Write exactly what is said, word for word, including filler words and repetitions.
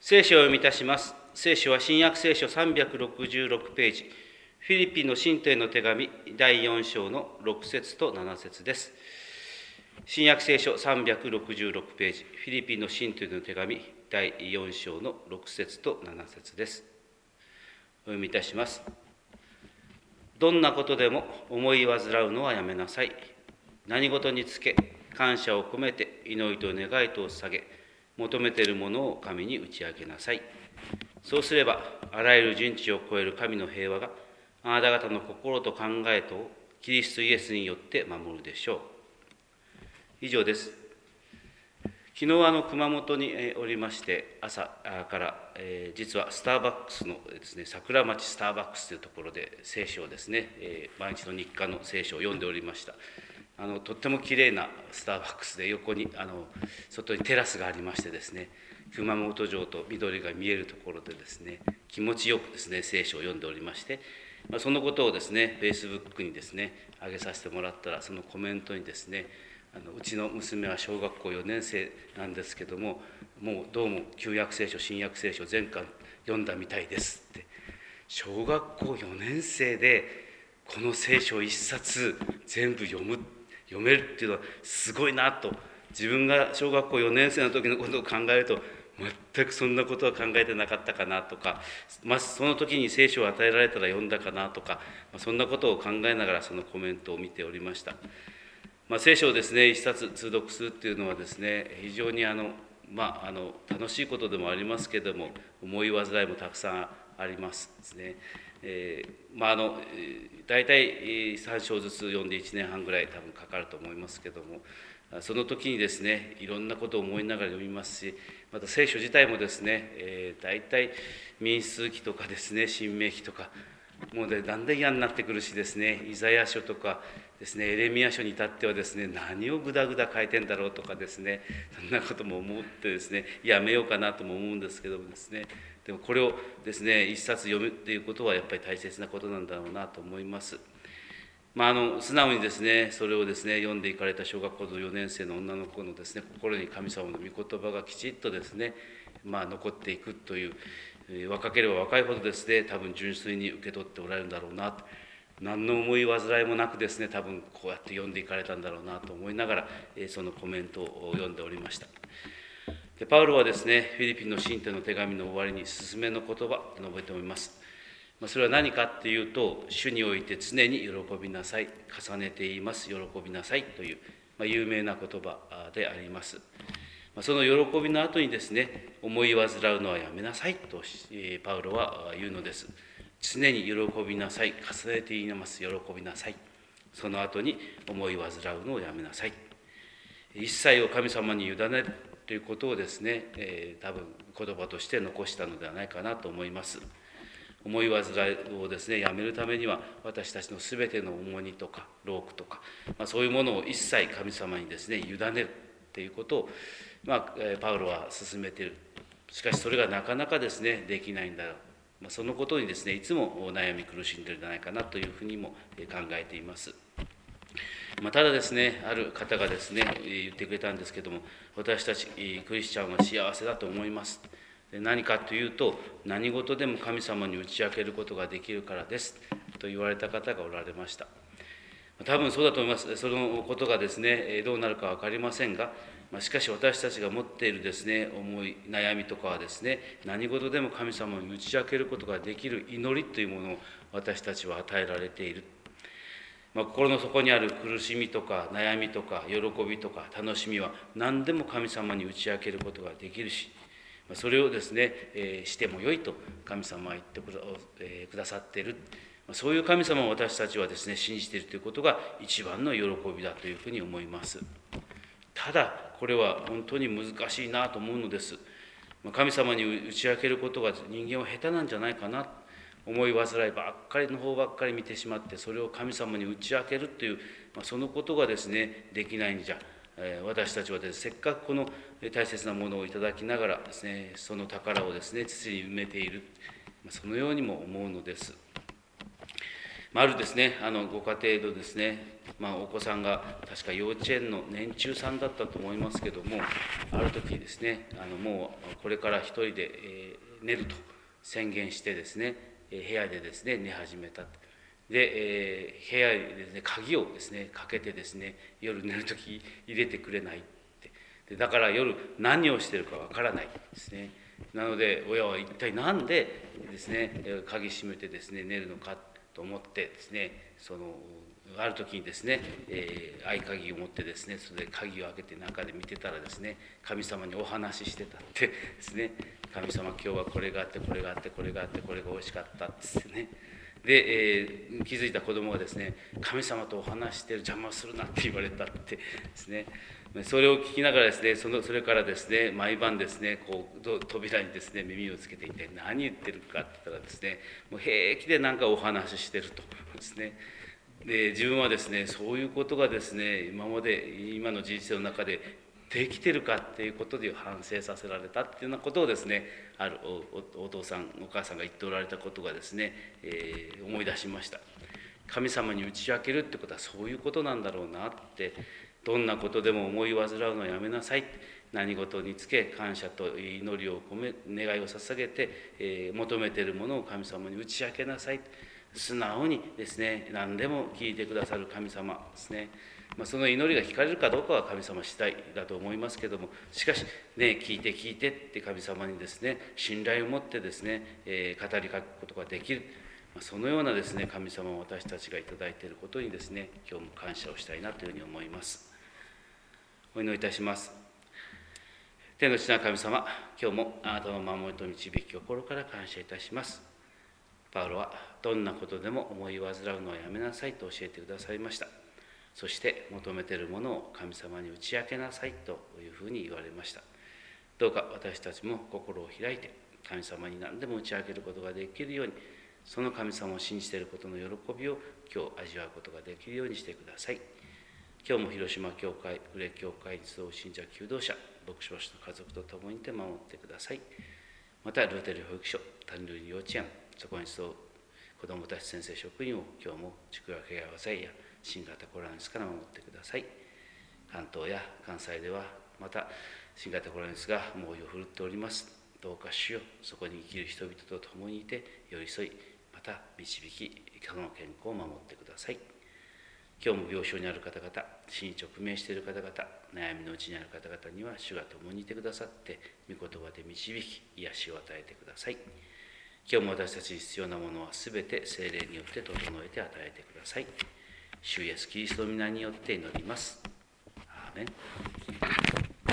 聖書を読み出します。聖書は新約聖書さんびゃくろくじゅうろくページ、フィリピンの信徒への手紙だいよん章のろく節となな節です。新約聖書さんびゃくろくじゅうろくページ、フィリピンの信徒への手紙だいよん章のろく節となな節です。お読みいたします。どんなことでも思い煩うのはやめなさい。何事につけ感謝を込めて祈りと願いとを下げ、求めているものを神に打ち明けなさい。そうすればあらゆる人知を超える神の平和があなた方の心と考えとをキリストイエスによって守るでしょう。以上です。昨日あの熊本におりまして朝から、えー、実はスターバックスのですね、桜町スターバックスというところで聖書をですね、えー、毎日の日課の聖書を読んでおりました。あのとってもきれいなスターバックスで、横にあの外にテラスがありましてですね、熊本城と緑が見えるところでですね、気持ちよくですね聖書を読んでおりまして、まあ、そのことをですねフェイスブックにですね上げさせてもらったら、そのコメントにですね、あのうちの娘は小学校よねん生なんですけども、もうどうも旧約聖書新約聖書全巻読んだみたいですって。小学校よねん生でこの聖書一冊全部読む読めるっていうのはすごいなと、自分が小学校よねん生の時のことを考えると全くそんなことは考えてなかったかなとか、まあ、その時に聖書を与えられたら読んだかなとか、まあ、そんなことを考えながらそのコメントを見ておりました。まあ、聖書をですね一冊通読するっていうのはですね、非常にあの、まあ、あの楽しいことでもありますけれども、思い煩いもたくさんありますですね。えーまあ、あの大体さん章ずつ読んでいちねんはんぐらい多分かかると思いますけども、その時にですねいろんなことを思いながら読みますし、また聖書自体もですね、えー、大体民数記とかですね新明記とか、もうねだんだん嫌になってくるしですね、イザヤ書とかですねエレミヤ書に至ってはですね、何をグダグダ書いてんだろうとかですね、そんなことも思ってですねやめようかなとも思うんですけどもですね、でもこれをですね一冊読むっていうことはやっぱり大切なことなんだろうなと思います。まあ、あの素直にですねそれをですね読んでいかれた小学校のよねん生の女の子のですね心に神様の御言葉がきちっとですね、まあ、残っていくという、若ければ若いほどですね多分純粋に受け取っておられるんだろうなと、何の思い煩いもなくですね多分こうやって読んでいかれたんだろうなと思いながら、そのコメントを読んでおりました。でパウロはですねフィリピンの信徒の手紙の終わりに勧めの言葉を述べております。それは何かっていうと、主において常に喜びなさい、重ねて言います喜びなさいという、まあ、有名な言葉であります。その喜びの後にですね、思い煩うのはやめなさいとパウロは言うのです。常に喜びなさい、重ねて言います喜びなさい、その後に思い煩うのをやめなさい。一切を神様に委ねるということをですね、えー、多分言葉として残したのではないかなと思います。思い煩いをですねやめるためには、私たちのすべての重荷とか労苦とか、まあ、そういうものを一切神様にですね委ねるということを、まあ、パウロは進めている。しかしそれがなかなかですねできないんだろう、まあ、そのことにですねいつも悩み苦しんでいるんじゃないかなというふうにも考えています。まあ、ただですねある方がですね言ってくれたんですけども、私たちクリスチャンは幸せだと思います。何かというと、何事でも神様に打ち明けることができるからですと言われた方がおられました。多分そうだと思います。そのことがですねどうなるか分かりませんが、しかし私たちが持っているですね思い悩みとかはですね、何事でも神様に打ち明けることができる祈りというものを私たちは与えられている。まあ、心の底にある苦しみとか悩みとか喜びとか楽しみは何でも神様に打ち明けることができるし、それをですね、えー、してもよいと神様は言ってくだ、えー、くださっている。そういう神様を私たちはですね信じているということが一番の喜びだというふうに思います。ただこれは本当に難しいなと思うのです。神様に打ち明けることが人間は下手なんじゃないかな、思い煩いばっかりの方ばっかり見てしまって、それを神様に打ち明けるという、まあ、そのことがですねできないんじゃ、私たちはです、ね、せっかくこの大切なものをいただきながらですね、その宝をですね土に埋めている、そのようにも思うのです。 まあ、あるですね、あのご家庭のですね、まあ、お子さんが確か幼稚園の年中さんだったと思いますけども、ある時ですね、あのもうこれから一人で、えー、寝ると宣言してですね、部屋でですね寝始めた。で、えー、部屋でですね鍵をですねかけてですね、夜寝る時入れてくれないって。でだから夜何をしてるかわからないですね。なので親は一体何でですね鍵閉めてですね寝るのかと思ってですね、そのある時にですね、えー、合鍵を持ってですね、それで鍵を開けて中で見てたらですね、神様にお話ししてたってですね、神様今日はこれがあってこれがあってこれがあってこれが美味しかったってね。で、えー、気づいた子供がですね、神様とお話してる邪魔をするなって言われたってですね。それを聞きながらですね、そのそれからですね、毎晩ですね、こう扉にですね耳をつけていて、何言ってるかって言ったらですね、もう平気で何かお話ししてるとですね。で自分はですね、そういうことがですね、今まで今の人生の中でできてるかっていうことで反省させられたっていうようなことをですね、ある お, お, お父さんお母さんが言っておられたことがですね、えー、思い出しました。神様に打ち明けるってことはそういうことなんだろうなって。どんなことでも思い煩うのはやめなさい。何事につけ感謝と祈りを込め願いを捧げて、えー、求めているものを神様に打ち明けなさい。素直にですね、何でも聞いてくださる神様ですね。まあ、その祈りが聞かれるかどうかは神様次第だと思いますけども、しかしね、聞いて聞いてって神様にですね信頼を持ってですね、えー、語りかけることができる、まあ、そのようなですね神様を私たちがいただいていることにですね、今日も感謝をしたいなというふうに思います。お祈りいたします。天の父なる神様、今日もあなたの守りと導き心から感謝いたします。パウロはどんなことでも思い煩うのはやめなさいと教えてくださいました。そして求めているものを神様に打ち明けなさいというふうに言われました。どうか私たちも心を開いて神様に何でも打ち明けることができるように、その神様を信じていることの喜びを今日味わうことができるようにしてください。今日も広島教会、呉教会に集う信者求道者、牧師の家族と共にいて守ってください。またルーテル保育所、谷類幼稚園、そこに集う子どもたち先生職員を今日も宿泊や災や新型コロナウイルスから守ってください。関東や関西ではまた新型コロナウイルスが猛威を振るっております。どうか主よ、そこに生きる人々と共にいて寄り添い、また導き、その健康を守ってください。今日も病床にある方々、死に直面している方々、悩みのうちにある方々には主が共にいてくださって、御言葉で導き、癒しを与えてください。今日も私たちに必要なものはすべて聖霊によって整えて与えてください。主イエスキリストの皆によって祈ります。アーメン。